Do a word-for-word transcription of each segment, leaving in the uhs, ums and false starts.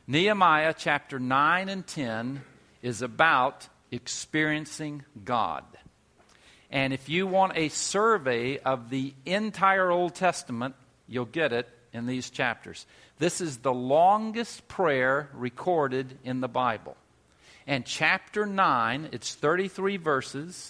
Nehemiah chapter nine and ten is about experiencing God. And if you want a survey of the entire Old Testament, you'll get it in these chapters. This is the longest prayer recorded in the Bible. And chapter nine, it's thirty-three verses,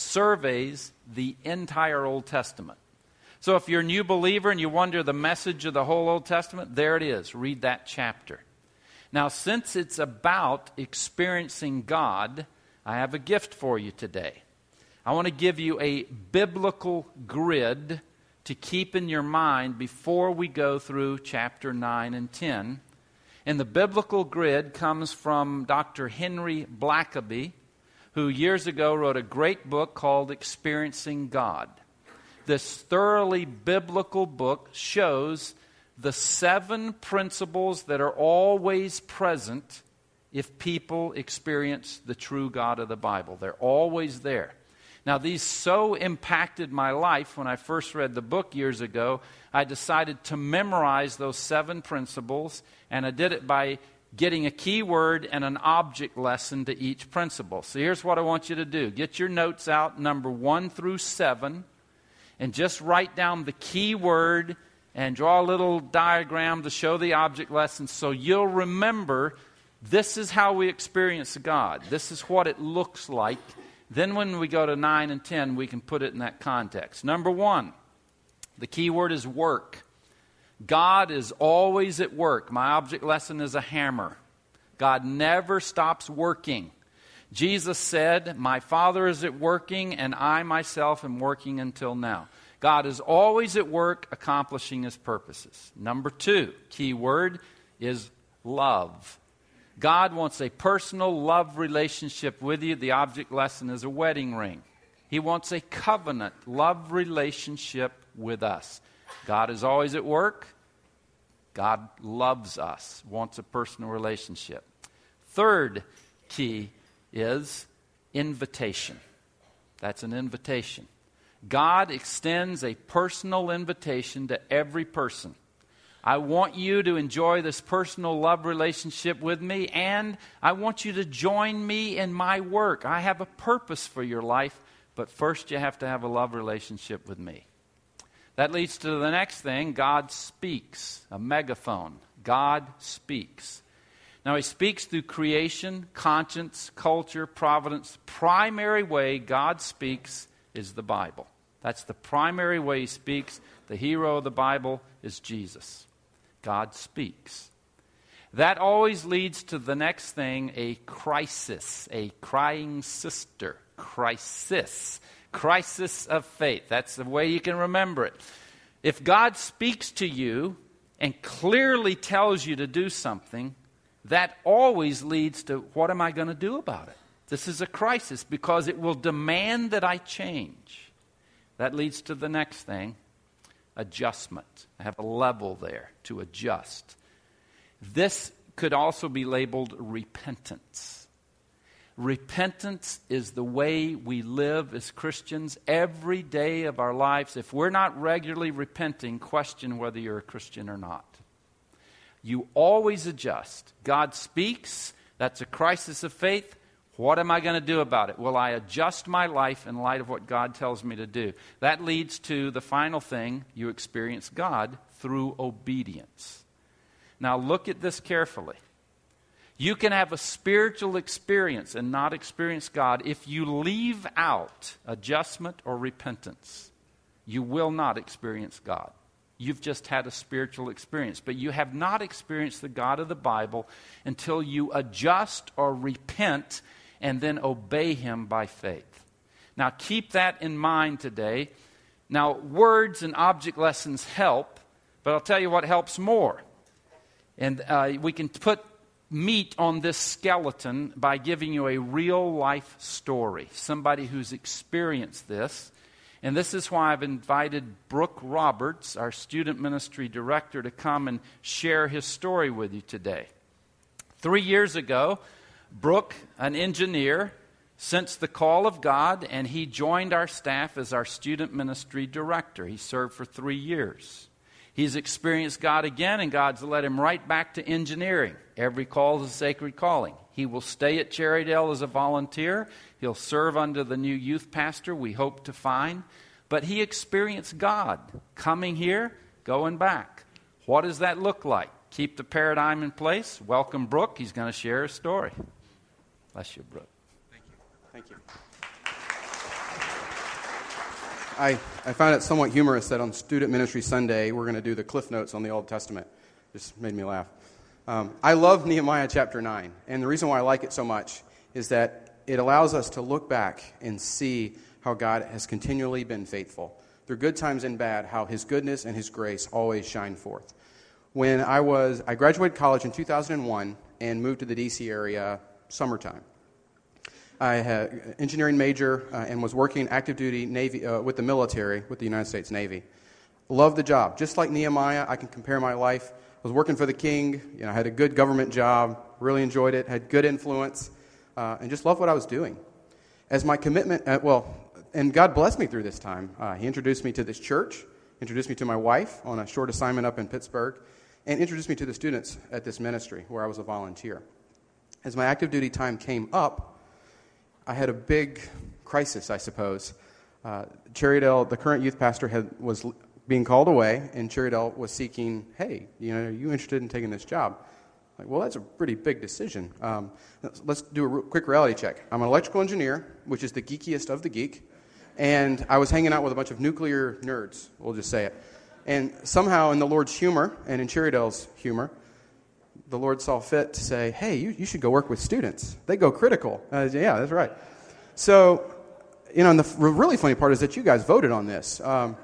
surveys the entire Old Testament. So if you're a new believer and you wonder the message of the whole Old Testament, there it is. Read that chapter. Now, since it's about experiencing God, I have a gift for you today. I want to give you a biblical grid to keep in your mind before we go through chapter nine and ten. And the biblical grid comes from Doctor Henry Blackaby, who years ago wrote a great book called Experiencing God. This thoroughly biblical book shows the seven principles that are always present if people experience the true God of the Bible. They're always there. Now, these so impacted my life when I first read the book years ago, I decided to memorize those seven principles, and I did it by getting a key word and an object lesson to each principle. So here's what I want you to do. Get your notes out, number one through seven, and just write down the key word and draw a little diagram to show the object lesson so you'll remember this is how we experience God. This is what it looks like. Then when we go to nine and ten, we can put it in that context. Number one, the key word is work. God is always at work. My object lesson is a hammer. God never stops working. Jesus said, "My Father is at working, and I myself am working until now." God is always at work accomplishing His purposes. Number two, key word is love. God wants a personal love relationship with you. The object lesson is a wedding ring. He wants a covenant love relationship with us. God is always at work. God loves us, wants a personal relationship. Third key is invitation. That's an invitation. God extends a personal invitation to every person. I want you to enjoy this personal love relationship with me, and I want you to join me in my work. I have a purpose for your life, but first you have to have a love relationship with me. That leads to the next thing. God speaks, a megaphone. God speaks. Now, He speaks through creation, conscience, culture, providence. Primary way God speaks is the Bible. That's the primary way He speaks. The hero of the Bible is Jesus. God speaks. That always leads to the next thing, a crisis, a crying sister. Crisis. Crisis of faith. That's the way you can remember it. If God speaks to you and clearly tells you to do something, that always leads to, what am I going to do about it? This is a crisis because it will demand that I change. That leads to the next thing, adjustment. I have a level there to adjust. This could also be labeled repentance. Repentance is the way we live as Christians every day of our lives. If we're not regularly repenting, question whether you're a Christian or not. You always adjust. God speaks. That's a crisis of faith. What am I going to do about it? Will I adjust my life in light of what God tells me to do? That leads to the final thing. You experience God through obedience. Now look at this carefully. You can have a spiritual experience and not experience God if you leave out adjustment or repentance. You will not experience God. You've just had a spiritual experience, but you have not experienced the God of the Bible until you adjust or repent and then obey Him by faith. Now keep that in mind today. Now words and object lessons help, but I'll tell you what helps more. And uh, we can put meat on this skeleton by giving you a real life story. Somebody who's experienced this. And this is why I've invited Brooke Roberts, our student ministry director, to come and share his story with you today. Three years ago, Brooke, an engineer, sensed the call of God, and he joined our staff as our student ministry director. He served for three years. He's experienced God again, and God's led him right back to engineering. Every call is a sacred calling. He will stay at Cherrydale as a volunteer. He'll serve under the new youth pastor we hope to find. But he experienced God coming here, going back. What does that look like? Keep the paradigm in place. Welcome Brooke. He's going to share his story. Bless you, Brooke. Thank you. Thank you. I, I found it somewhat humorous that on Student Ministry Sunday, we're going to do the Cliff Notes on the Old Testament. Just made me laugh. Um, I love Nehemiah chapter nine, and the reason why I like it so much is that it allows us to look back and see how God has continually been faithful. Through good times and bad, how His goodness and His grace always shine forth. When I was, I graduated college in two thousand one and moved to the D C area summertime. I had an engineering major uh, and was working active duty Navy uh, with the military, with the United States Navy. Loved the job. Just like Nehemiah, I can compare my life. I was working for the king. You know, I had a good government job. Really enjoyed it. Had good influence, uh, and just loved what I was doing. As my commitment, uh, well, and God blessed me through this time. Uh, he introduced me to this church, introduced me to my wife on a short assignment up in Pittsburgh, and introduced me to the students at this ministry where I was a volunteer. As my active duty time came up, I had a big crisis, I suppose. Uh, Cherrydale, the current youth pastor, had was being called away, and Cherrydale was seeking, hey, you know, are you interested in taking this job? Like, well, that's a pretty big decision. Um, let's, let's do a re- quick reality check. I'm an electrical engineer, which is the geekiest of the geek, and I was hanging out with a bunch of nuclear nerds, we'll just say it. And somehow, in the Lord's humor, and in Cherrydale's humor, the Lord saw fit to say, hey, you, you should go work with students. They go critical. Uh, yeah, that's right. So, you know, and the f- really funny part is that you guys voted on this. Um,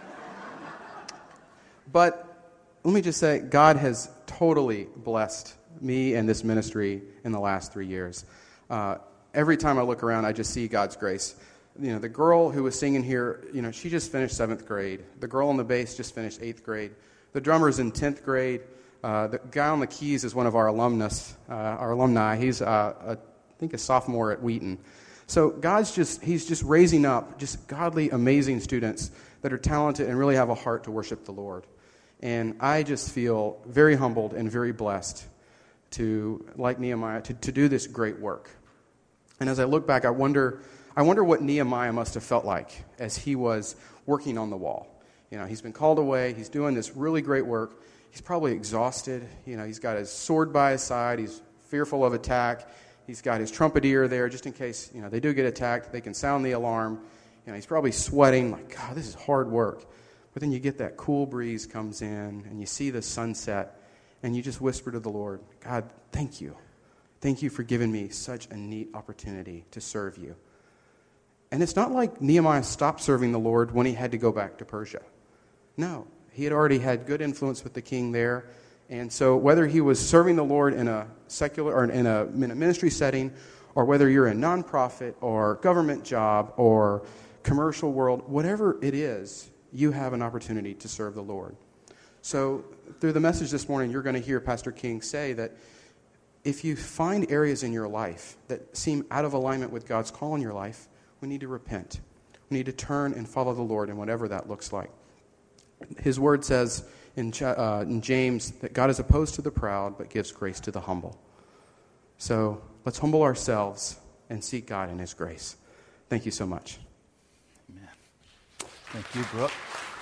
but let me just say, God has totally blessed me and this ministry in the last three years. Uh, every time I look around, I just see God's grace. You know, the girl who was singing here, you know, she just finished seventh grade. The girl on the bass just finished eighth grade. The drummer's in tenth grade. Uh, the guy on the keys is one of our alumnus, uh, our alumni. He's, uh, a, I think, a sophomore at Wheaton. So God's just, he's just raising up just godly, amazing students that are talented and really have a heart to worship the Lord. And I just feel very humbled and very blessed to, like Nehemiah, to, to do this great work. And as I look back, I wonder, I wonder what Nehemiah must have felt like as he was working on the wall. You know, he's been called away. He's doing this really great work. He's probably exhausted. You know, he's got his sword by his side. He's fearful of attack. He's got his trumpeter there just in case, you know, they do get attacked. They can sound the alarm. You know, he's probably sweating like, God, this is hard work. But then you get that cool breeze comes in, and you see the sunset, and you just whisper to the Lord, God, thank you. Thank you for giving me such a neat opportunity to serve you. And it's not like Nehemiah stopped serving the Lord when he had to go back to Persia. No. He had already had good influence with the king there. And so whether he was serving the Lord in a secular or in a, in a ministry setting, or whether you're a nonprofit or government job or commercial world, whatever it is, you have an opportunity to serve the Lord. So through the message this morning, you're going to hear Pastor King say that if you find areas in your life that seem out of alignment with God's call in your life, we need to repent. We need to turn and follow the Lord in whatever that looks like. His word says in, uh, in James that God is opposed to the proud but gives grace to the humble. So let's humble ourselves and seek God in His grace. Thank you so much. Amen. Thank you, Brooke.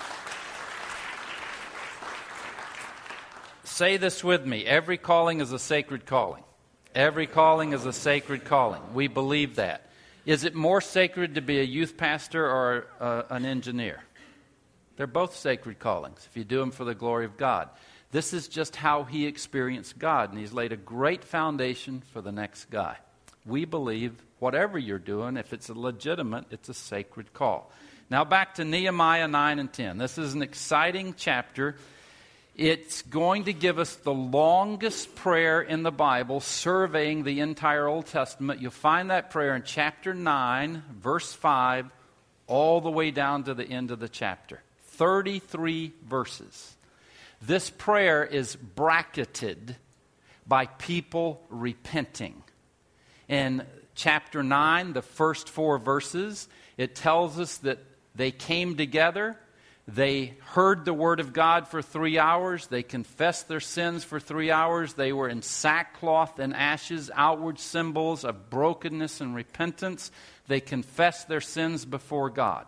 Say this with me. Every calling is a sacred calling. Every calling is a sacred calling. We believe that. Is it more sacred to be a youth pastor or uh, an engineer? They're both sacred callings if you do them for the glory of God. This is just how he experienced God, and he's laid a great foundation for the next guy. We believe whatever you're doing, if it's a legitimate, it's a sacred call. Now back to Nehemiah nine and ten. This is an exciting chapter. It's going to give us the longest prayer in the Bible, surveying the entire Old Testament. You'll find that prayer in chapter nine, verse five, all the way down to the end of the chapter. thirty-three verses. This prayer is bracketed by people repenting. In chapter nine, the first four verses, it tells us that they came together, They heard the word of God for three hours. They confessed their sins for three hours. They were in sackcloth and ashes, outward symbols of brokenness and repentance. They confessed their sins before God.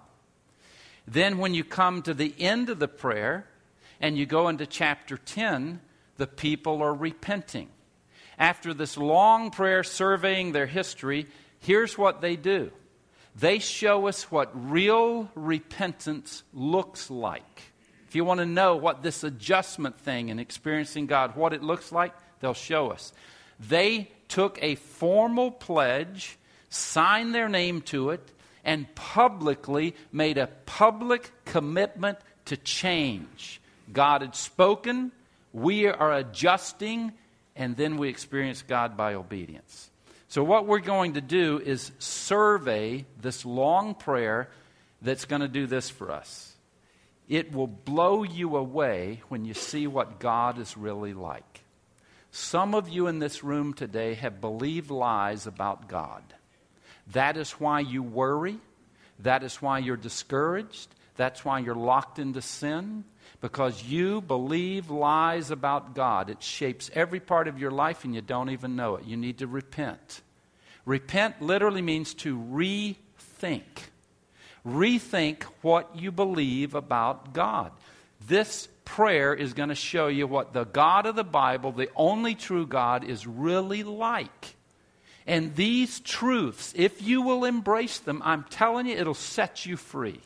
Then when you come to the end of the prayer and you go into chapter ten, the people are repenting. After this long prayer surveying their history, here's what they do. They show us what real repentance looks like. If you want to know what this adjustment thing and experiencing God, what it looks like, they'll show us. They took a formal pledge, signed their name to it, and publicly made a public commitment to change. God had spoken, we are adjusting, and then we experience God by obedience. So what we're going to do is survey this long prayer that's going to do this for us. It will blow you away when you see what God is really like. Some of you in this room today have believed lies about God. That is why you worry. That is why you're discouraged. That's why you're locked into sin. Because you believe lies about God. It shapes every part of your life and you don't even know it. You need to repent. Repent literally means to rethink. Rethink what you believe about God. This prayer is going to show you what the God of the Bible, the only true God, is really like. And these truths, if you will embrace them, I'm telling you, it'll set you free.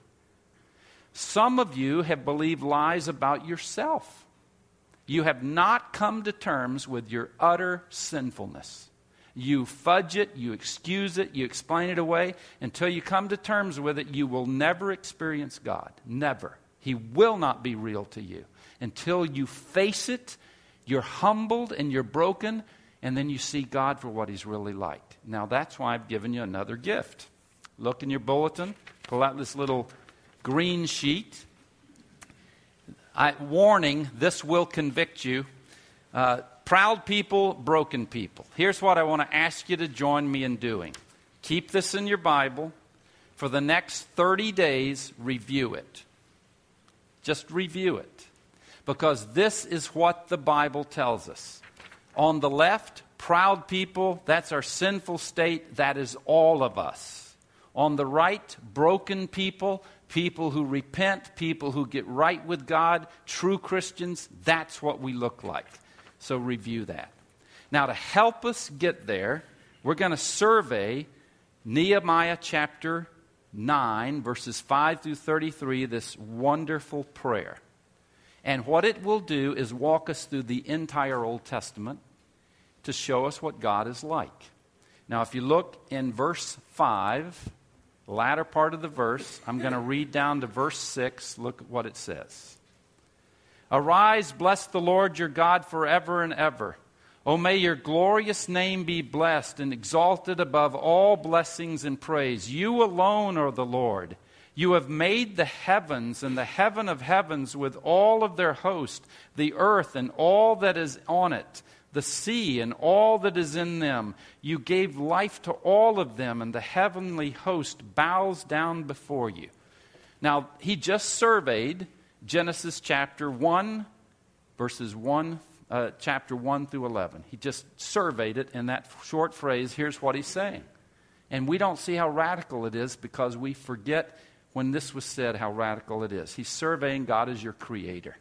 Some of you have believed lies about yourself. You have not come to terms with your utter sinfulness. You fudge it, you excuse it, you explain it away. Until you come to terms with it, you will never experience God. Never. He will not be real to you. Until you face it, you're humbled and you're broken, and then you see God for what He's really like. Now that's why I've given you another gift. Look in your bulletin, pull out this little green sheet. I, warning, this will convict you. Uh, proud people, broken people. Here's what I want to ask you to join me in doing. Keep this in your Bible. For the next thirty days, review it. Just review it. Because this is what the Bible tells us. On the left, proud people, that's our sinful state. That is all of us. On the right, broken people, people who repent, people who get right with God, true Christians, that's what we look like. So review that. Now, to help us get there, we're going to survey Nehemiah chapter nine, verses five through thirty-three, this wonderful prayer. And what it will do is walk us through the entire Old Testament to show us what God is like. Now, if you look in verse five, the latter part of the verse, I'm going to read down to verse six. Look at what it says. Arise, bless the Lord your God forever and ever. O may your glorious name be blessed and exalted above all blessings and praise. You alone are the Lord. You have made the heavens and the heaven of heavens with all of their host, the earth and all that is on it, the sea and all that is in them. You gave life to all of them, and the heavenly host bows down before you. Now, he just surveyed Genesis chapter one, verses one, uh, chapter one through eleven. He just surveyed it in that short phrase. Here's what he's saying. And we don't see how radical it is because we forget when this was said how radical it is. He's surveying God as your creator.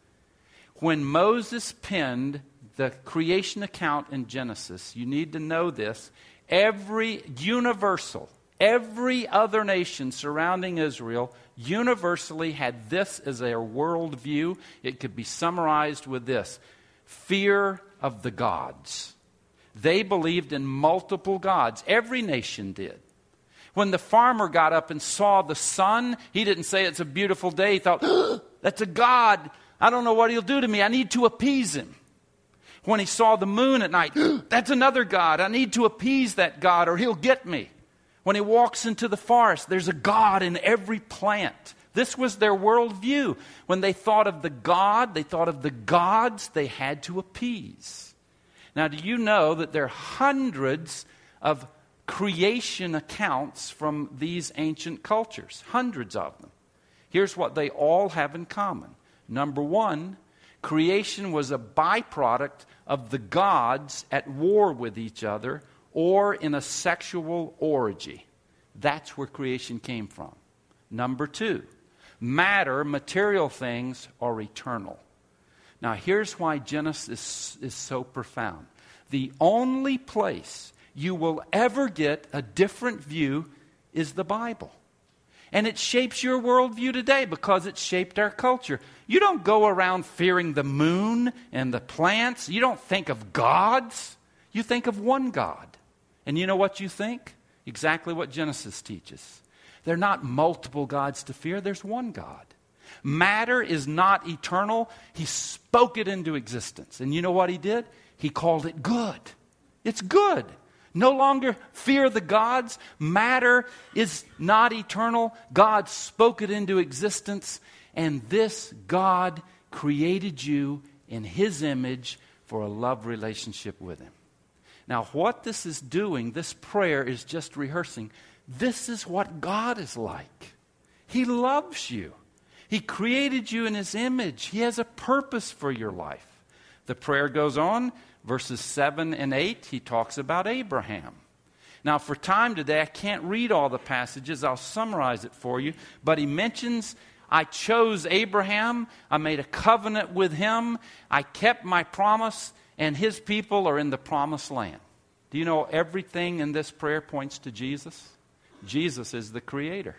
When Moses penned the creation account in Genesis, you need to know this, every universal, every other nation surrounding Israel universally had this as their worldview. It could be summarized with this: fear of the gods. They believed in multiple gods. Every nation did. When the farmer got up and saw the sun, he didn't say it's a beautiful day. He thought, oh, that's a god. I don't know what he'll do to me. I need to appease him. When he saw the moon at night, oh, that's another god. I need to appease that god or he'll get me. When he walks into the forest, there's a god in every plant. This was their worldview. When they thought of the God, they thought of the gods they had to appease. Now, do you know that there are hundreds of creation accounts from these ancient cultures? Hundreds of them. Here's what they all have in common. Number one, creation was a byproduct of the gods at war with each other or in a sexual orgy. That's where creation came from. Number two, matter, material things, are eternal. Now, here's why Genesis is so profound. The only place you will ever get a different view is the Bible. And it shapes your worldview today because it shaped our culture. You don't go around fearing the moon and the plants. You don't think of gods. You think of one God. And you know what you think? Exactly what Genesis teaches. There are not multiple gods to fear. There's one God. Matter is not eternal. He spoke it into existence. And you know what he did? He called it good. It's good. No longer fear the gods. Matter is not eternal. God spoke it into existence. And this God created you in his image for a love relationship with him. Now, what this is doing, this prayer is just rehearsing. This is what God is like. He loves you. He created you in his image. He has a purpose for your life. The prayer goes on, verses seven and eight, he talks about Abraham. Now, for time today, I can't read all the passages. I'll summarize it for you. But he mentions, I chose Abraham. I made a covenant with him. I kept my promise, and his people are in the promised land. Do you know everything in this prayer points to Jesus? Jesus is the creator.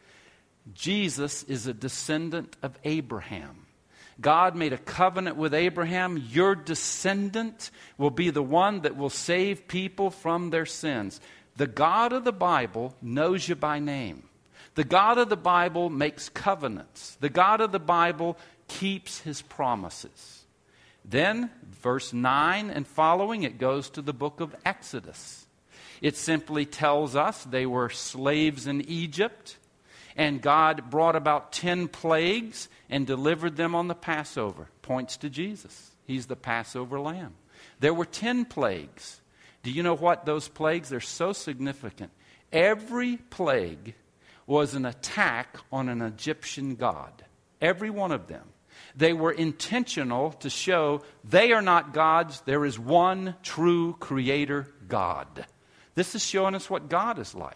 Jesus is a descendant of Abraham. God made a covenant with Abraham. Your descendant will be the one that will save people from their sins. The God of the Bible knows you by name. The God of the Bible makes covenants. The God of the Bible keeps his promises. Then, verse nine and following, it goes to the book of Exodus. It simply tells us they were slaves in Egypt, and God brought about ten plagues and delivered them on the Passover. Points to Jesus. He's the Passover lamb. There were ten plagues. Do you know what those plagues? They're so significant. Every plague was an attack on an Egyptian god. Every one of them. They were intentional to show they are not gods. There is one true creator God. This is showing us what God is like.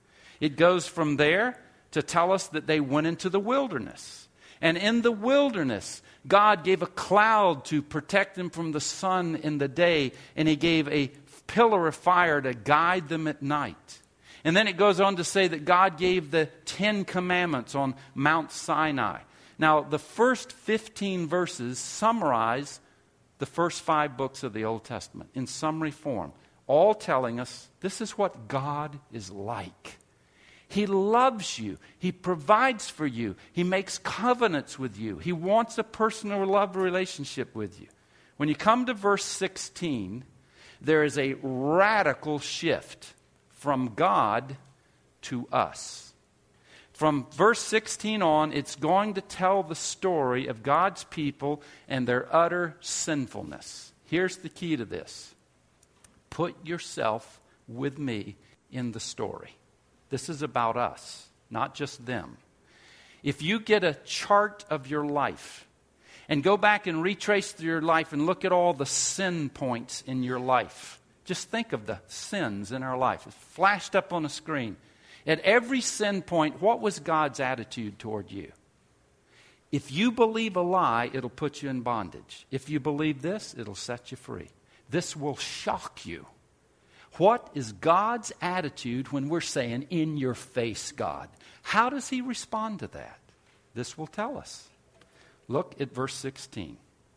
It goes from there to tell us that they went into the wilderness. And in the wilderness, God gave a cloud to protect them from the sun in the day, and he gave a pillar of fire to guide them at night. And then it goes on to say that God gave the Ten Commandments on Mount Sinai. Now, the first fifteen verses summarize the first five books of the Old Testament in summary form, all telling us this is what God is like. He loves you. He provides for you. He makes covenants with you. He wants a personal love relationship with you. When you come to verse sixteen, there is a radical shift from God to us. From verse sixteen on, it's going to tell the story of God's people and their utter sinfulness. Here's the key to this. Put yourself with me in the story. This is about us, not just them. If you get a chart of your life and go back and retrace through your life and look at all the sin points in your life, just think of the sins in our life. It's flashed up on a screen. At every sin point, what was God's attitude toward you? If you believe a lie, it'll put you in bondage. If you believe this, it'll set you free. This will shock you. What is God's attitude when we're saying, in your face, God? How does he respond to that? This will tell us. Look at verse sixteen.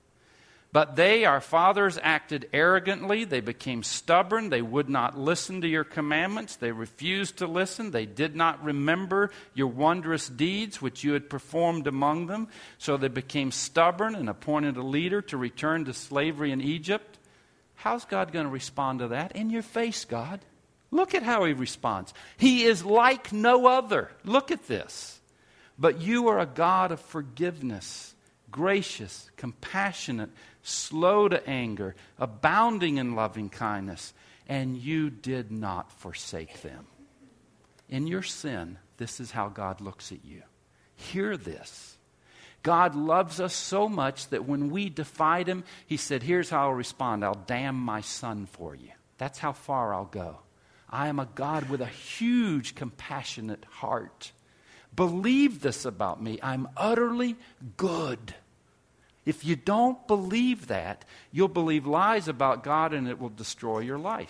But they, our fathers, acted arrogantly. They became stubborn. They would not listen to your commandments. They refused to listen. They did not remember your wondrous deeds which you had performed among them. So they became stubborn and appointed a leader to return to slavery in Egypt. How's God going to respond to that? In your face, God. Look at how he responds. He is like no other. Look at this. But you are a God of forgiveness, gracious, compassionate, slow to anger, abounding in loving kindness, and you did not forsake them. In your sin, this is how God looks at you. Hear this. God loves us so much that when we defied him, he said, here's how I'll respond. I'll damn my son for you. That's how far I'll go. I am a God with a huge, compassionate heart. Believe this about me. I'm utterly good. If you don't believe that, you'll believe lies about God and it will destroy your life.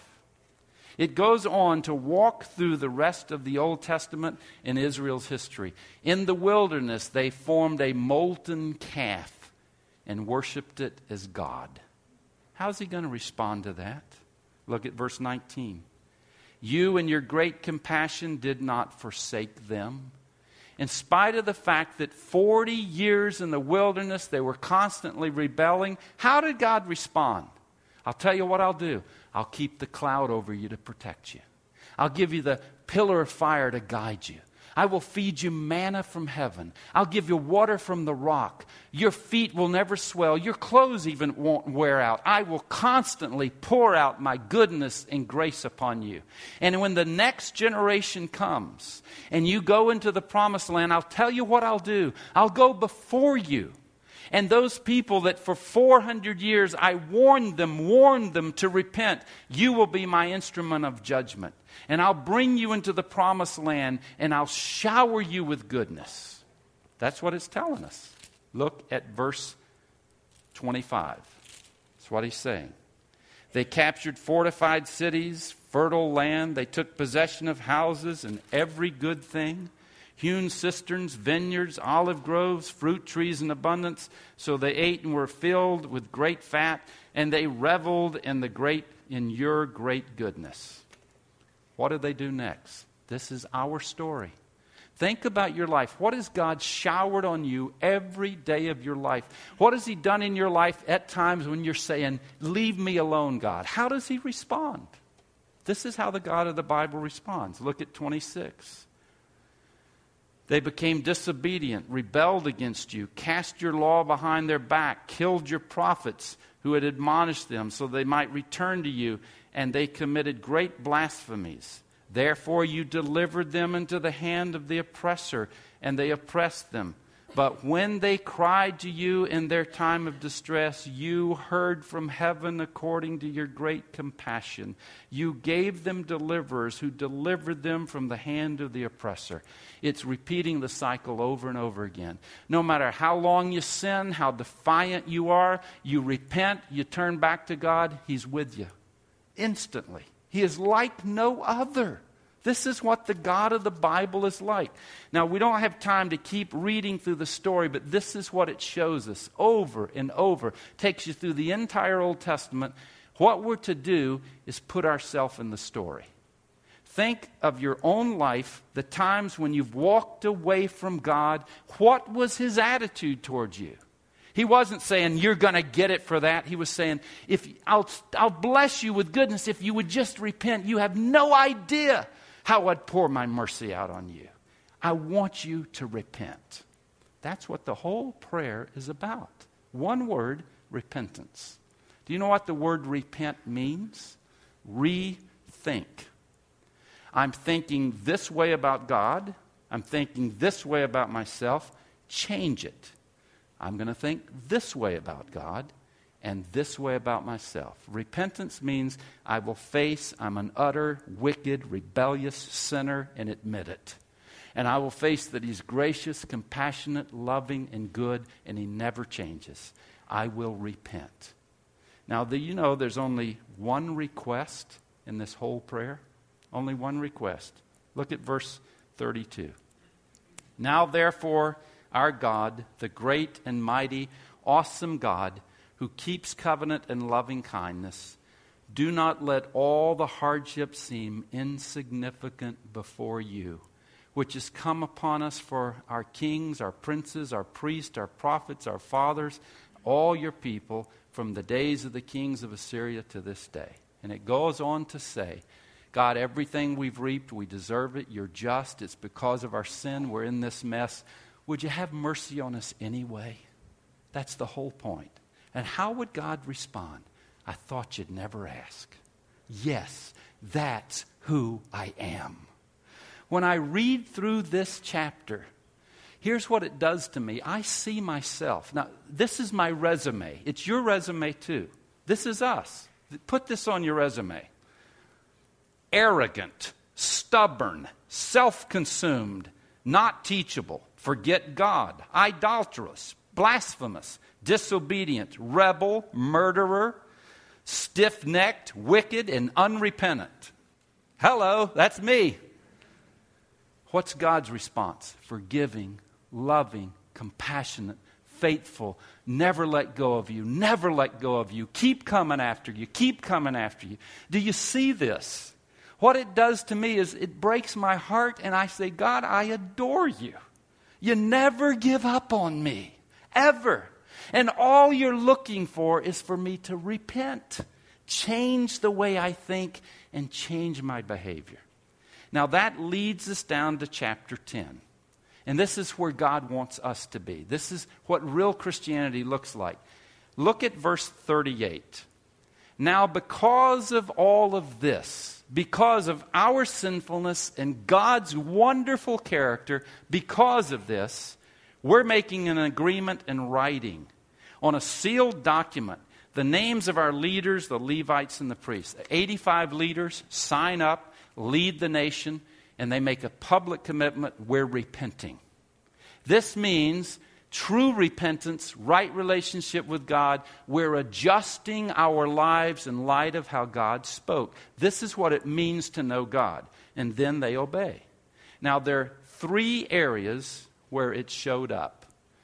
It goes on to walk through the rest of the Old Testament in Israel's history. In the wilderness, they formed a molten calf and worshiped it as God. How's he going to respond to that? Look at verse nineteen. You in your great compassion did not forsake them. In spite of the fact that forty years in the wilderness, they were constantly rebelling, how did God respond? I'll tell you what I'll do. I'll keep the cloud over you to protect you. I'll give you the pillar of fire to guide you. I will feed you manna from heaven. I'll give you water from the rock. Your feet will never swell. Your clothes even won't wear out. I will constantly pour out my goodness and grace upon you. And when the next generation comes and you go into the promised land, I'll tell you what I'll do. I'll go before you. And those people that for four hundred years I warned them, warned them to repent, you will be my instrument of judgment. And I'll bring you into the promised land and I'll shower you with goodness. That's what it's telling us. Look at verse twenty-five. That's what he's saying. They captured fortified cities, fertile land. They took possession of houses and every good thing. Hewn cisterns, vineyards, olive groves, fruit trees in abundance. So they ate and were filled with great fat, and they reveled in the great in your great goodness. What did they do next? This is our story. Think about your life. What has God showered on you every day of your life? What has he done in your life at times when you're saying, leave me alone, God? How does he respond? This is how the God of the Bible responds. Look at twenty-six. They became disobedient, rebelled against you, cast your law behind their back, killed your prophets who had admonished them so they might return to you, and they committed great blasphemies. Therefore you delivered them into the hand of the oppressor, and they oppressed them. But when they cried to you in their time of distress, you heard from heaven according to your great compassion. You gave them deliverers who delivered them from the hand of the oppressor. It's repeating the cycle over and over again. No matter how long you sin, how defiant you are, you repent, you turn back to God, he's with you instantly. He is like no other. This is what the God of the Bible is like. Now, we don't have time to keep reading through the story, but this is what it shows us over and over. Takes you through the entire Old Testament. What we're to do is put ourselves in the story. Think of your own life, the times when you've walked away from God. What was his attitude towards you? He wasn't saying, you're going to get it for that. He was saying, if I'll, I'll bless you with goodness if you would just repent. You have no idea how I'd pour my mercy out on you. I want you to repent. That's what the whole prayer is about. One word, repentance. Do you know what the word repent means? Rethink. I'm thinking this way about God. I'm thinking this way about myself. Change it. I'm going to think this way about God and this way about myself. Repentance means I will face I'm an utter, wicked, rebellious sinner and admit it. And I will face that he's gracious, compassionate, loving, and good, and he never changes. I will repent. Now, do you know there's only one request in this whole prayer? Only one request. Look at verse thirty-two. Now, therefore, our God, the great and mighty, awesome God, who keeps covenant and loving kindness, do not let all the hardships seem insignificant before you, which has come upon us for our kings, our princes, our priests, our prophets, our fathers, all your people, from the days of the kings of Assyria to this day. And it goes on to say, God, everything we've reaped, we deserve it. You're just. It's because of our sin. We're in this mess. Would you have mercy on us anyway? That's the whole point. And how would God respond? I thought you'd never ask. Yes, that's who I am. When I read through this chapter, here's what it does to me. I see myself. Now, this is my resume. It's your resume too. This is us. Put this on your resume. Arrogant, stubborn, self-consumed, not teachable, forget God, idolatrous, blasphemous, disobedient, rebel, murderer, stiff-necked, wicked, and unrepentant. Hello, that's me. What's God's response? Forgiving, loving, compassionate, faithful, never let go of you, never let go of you, keep coming after you, keep coming after you. Do you see this? What it does to me is it breaks my heart, and I say, God, I adore you. You never give up on me, ever. And all you're looking for is for me to repent, change the way I think, and change my behavior. Now that leads us down to chapter ten. And this is where God wants us to be. This is what real Christianity looks like. Look at verse thirty-eight. Now because of all of this, because of our sinfulness and God's wonderful character, because of this, we're making an agreement in writing on a sealed document. The names of our leaders, the Levites and the priests. eighty-five leaders sign up, lead the nation, and they make a public commitment. We're repenting. This means true repentance, right relationship with God. We're adjusting our lives in light of how God spoke. This is what it means to know God. And then they obey. Now, there are three areas where it showed up.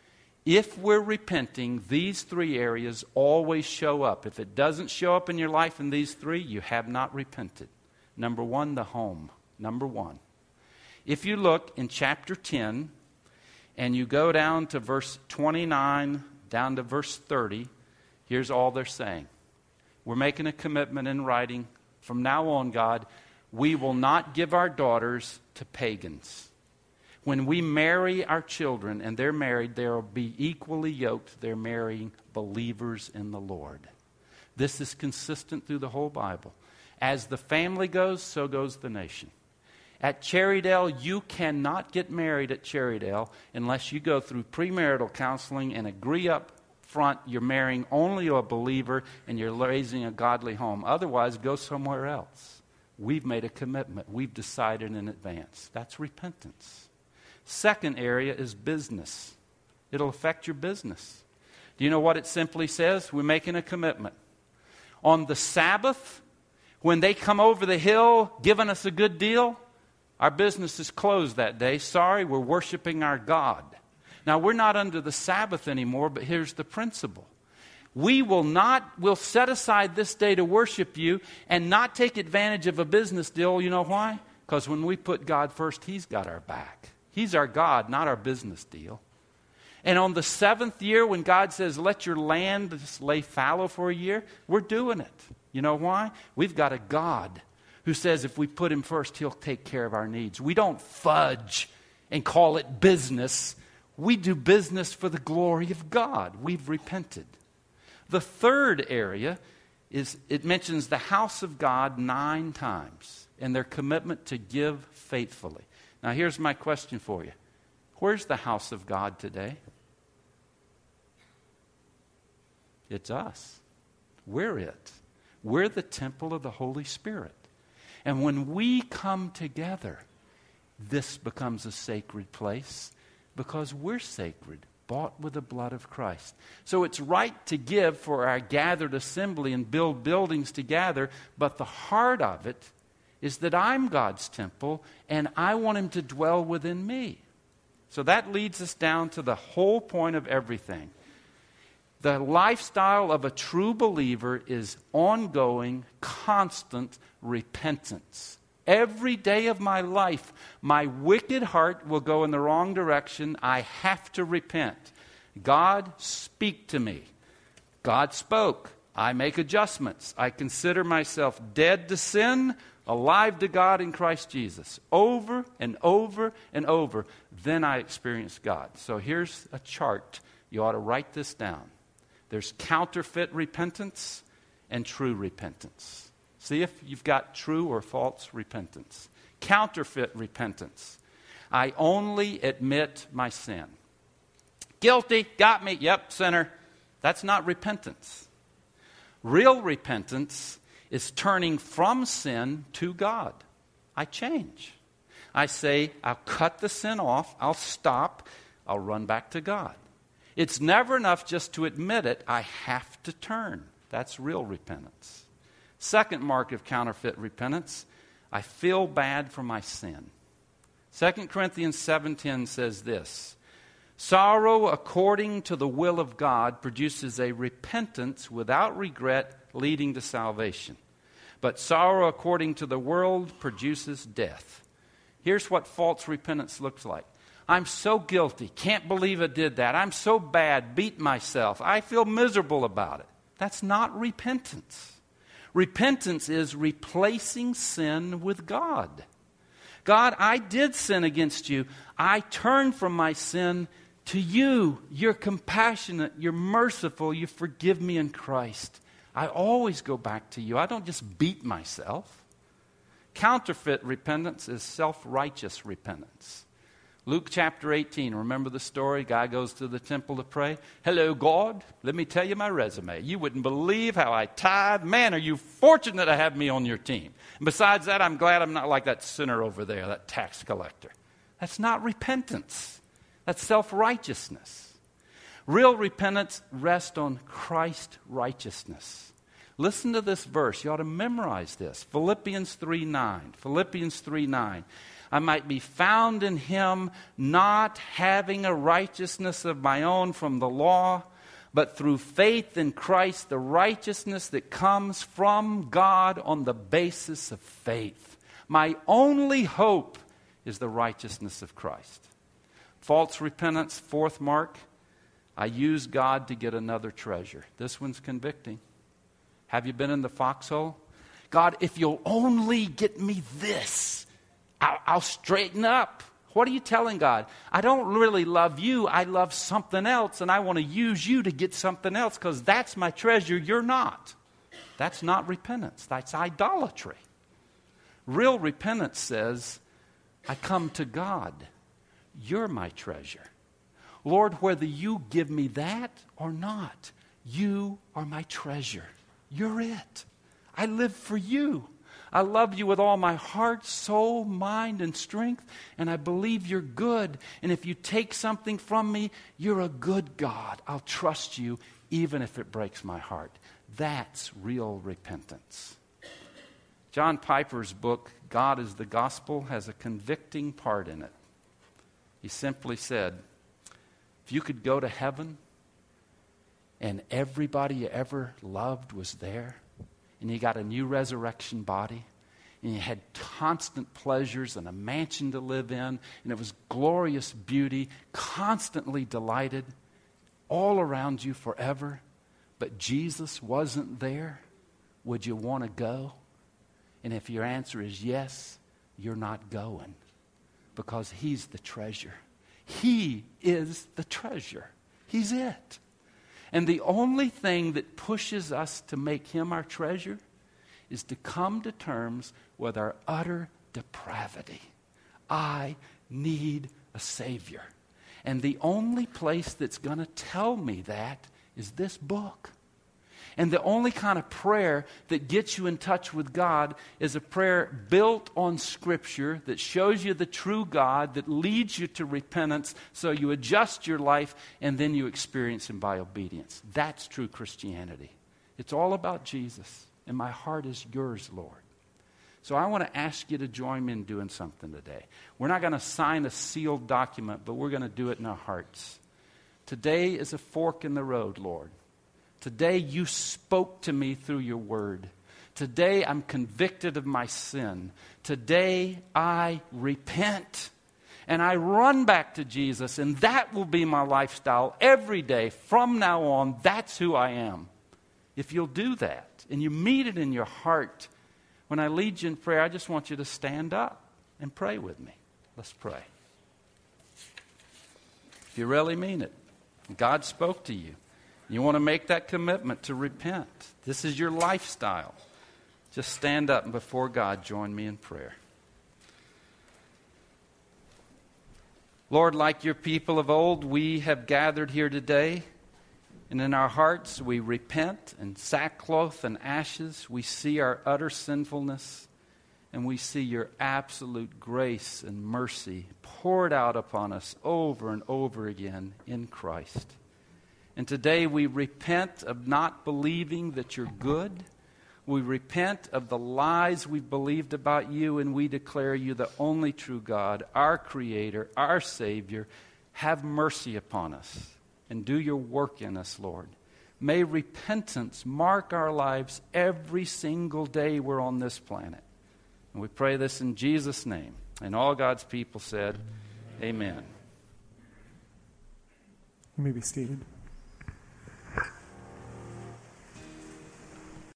If we're repenting, these three areas always show up. If it doesn't show up in your life in these three, you have not repented. Number one, the home. Number one. If you look in chapter ten, and you go down to verse twenty-nine, down to verse thirty, here's all they're saying. We're making a commitment in writing. From now on, God, we will not give our daughters to pagans. When we marry our children and they're married, they'll be equally yoked. They're marrying believers in the Lord. This is consistent through the whole Bible. As the family goes, so goes the nation. At Cherrydale, you cannot get married at Cherrydale unless you go through premarital counseling and agree up front you're marrying only a believer and you're raising a godly home. Otherwise, go somewhere else. We've made a commitment. We've decided in advance. That's repentance. Second area is business. It'll affect your business. Do you know what it simply says? We're making a commitment. On the Sabbath, when they come over the hill giving us a good deal, our business is closed that day. Sorry, we're worshiping our God. Now, we're not under the Sabbath anymore, but here's the principle. We will not, we'll set aside this day to worship you and not take advantage of a business deal. You know why? Because when we put God first, He's got our back. He's our God, not our business deal. And on the seventh year, when God says, let your land just lay fallow for a year, we're doing it. You know why? We've got a God who says if we put Him first, He'll take care of our needs. We don't fudge and call it business. We do business for the glory of God. We've repented. The third area is it mentions the house of God nine times and their commitment to give faithfully. Now, here's my question for you. Where's the house of God today? It's us. We're it. We're the temple of the Holy Spirit. And when we come together, this becomes a sacred place because we're sacred, bought with the blood of Christ. So it's right to give for our gathered assembly and build buildings to gather, but the heart of it is that I'm God's temple and I want Him to dwell within me. So that leads us down to the whole point of everything. The lifestyle of a true believer is ongoing, constant repentance. Every day of my life, my wicked heart will go in the wrong direction. I have to repent. God, speak to me. God spoke. I make adjustments. I consider myself dead to sin, alive to God in Christ Jesus. Over and over and over. Then I experience God. So here's a chart. You ought to write this down. There's counterfeit repentance and true repentance. See if you've got true or false repentance. Counterfeit repentance. I only admit my sin. Guilty, got me, yep, sinner. That's not repentance. Real repentance is turning from sin to God. I change. I say, I'll cut the sin off, I'll stop, I'll run back to God. It's never enough just to admit it. I have to turn. That's real repentance. Second mark of counterfeit repentance, I feel bad for my sin. Second Corinthians seven ten says this, sorrow according to the will of God produces a repentance without regret leading to salvation. But sorrow according to the world produces death. Here's what false repentance looks like. I'm so guilty, can't believe I did that. I'm so bad, beat myself. I feel miserable about it. That's not repentance. Repentance is replacing sin with God. God, I did sin against you. I turn from my sin to you. You're compassionate, you're merciful, you forgive me in Christ. I always go back to you. I don't just beat myself. Counterfeit repentance is self-righteous repentance. Luke chapter eighteen, remember the story? Guy goes to the temple to pray. Hello, God, let me tell you my resume. You wouldn't believe how I tithe. Man, are you fortunate to have me on your team. And besides that, I'm glad I'm not like that sinner over there, that tax collector. That's not repentance. That's self-righteousness. Real repentance rests on Christ's righteousness. Listen to this verse. You ought to memorize this. Philippians three nine. Philippians three nine. I might be found in him, not having a righteousness of my own from the law, but through faith in Christ, the righteousness that comes from God on the basis of faith. My only hope is the righteousness of Christ. False repentance, fourth mark. I use God to get another treasure. This one's convicting. Have you been in the foxhole? God, if you'll only get me this, I'll, I'll straighten up. What are you telling God? I don't really love you. I love something else, and I want to use you to get something else because that's my treasure. You're not. That's not repentance. That's idolatry. Real repentance says, I come to God. You're my treasure. Lord, whether you give me that or not, you are my treasure. You're it. I live for you. I love you with all my heart, soul, mind, and strength, and I believe you're good. And if you take something from me, you're a good God. I'll trust you even if it breaks my heart. That's real repentance. John Piper's book, God is the Gospel, has a convicting part in it. He simply said, if you could go to heaven and everybody you ever loved was there, and you got a new resurrection body, and you had constant pleasures and a mansion to live in, and it was glorious beauty, constantly delighted, all around you forever, but Jesus wasn't there, would you want to go? And if your answer is yes, you're not going, because he's the treasure. He is the treasure. He's it. And the only thing that pushes us to make him our treasure is to come to terms with our utter depravity. I need a Savior. And the only place that's going to tell me that is this book. And the only kind of prayer that gets you in touch with God is a prayer built on Scripture that shows you the true God, that leads you to repentance, so you adjust your life and then you experience Him by obedience. That's true Christianity. It's all about Jesus, and my heart is yours, Lord. So I want to ask you to join me in doing something today. We're not going to sign a sealed document, but we're going to do it in our hearts. Today is a fork in the road, Lord. Today you spoke to me through your word. Today I'm convicted of my sin. Today I repent. And I run back to Jesus, and that will be my lifestyle every day. From now on, that's who I am. If you'll do that, and you meet it in your heart, when I lead you in prayer, I just want you to stand up and pray with me. Let's pray. If you really mean it, God spoke to you. You want to make that commitment to repent. This is your lifestyle. Just stand up and before God, join me in prayer. Lord, like your people of old, we have gathered here today, and in our hearts we repent in sackcloth and ashes. We see our utter sinfulness, and we see your absolute grace and mercy poured out upon us over and over again in Christ. And today we repent of not believing that you're good. We repent of the lies we've believed about you, and we declare you the only true God, our Creator, our Savior. Have mercy upon us and do your work in us, Lord. May repentance mark our lives every single day we're on this planet. And we pray this in Jesus' name. And all God's people said, amen. You may be seated.